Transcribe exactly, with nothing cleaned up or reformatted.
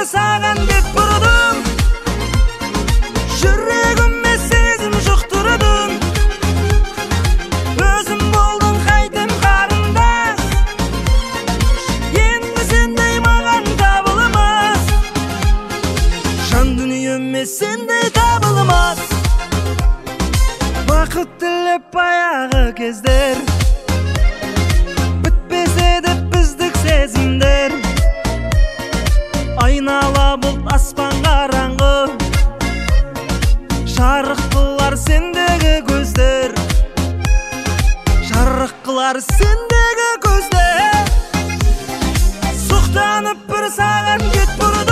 саған бет бұрдым, жүрегіме сезім жұқтырдың. Өзім болдың қайтем қарындас, енді сендей маған табылмас. Жан дүниеме сендей табылмас. Бақыт тілеп баяғы кездер, бітпесе де біздік сезімдер. Айнала бұлт аспан қараңғы, жарық қылар сендегі көздер, жарық қылар сендегі көздер. Сұқтанып бір саған бет бұрдым,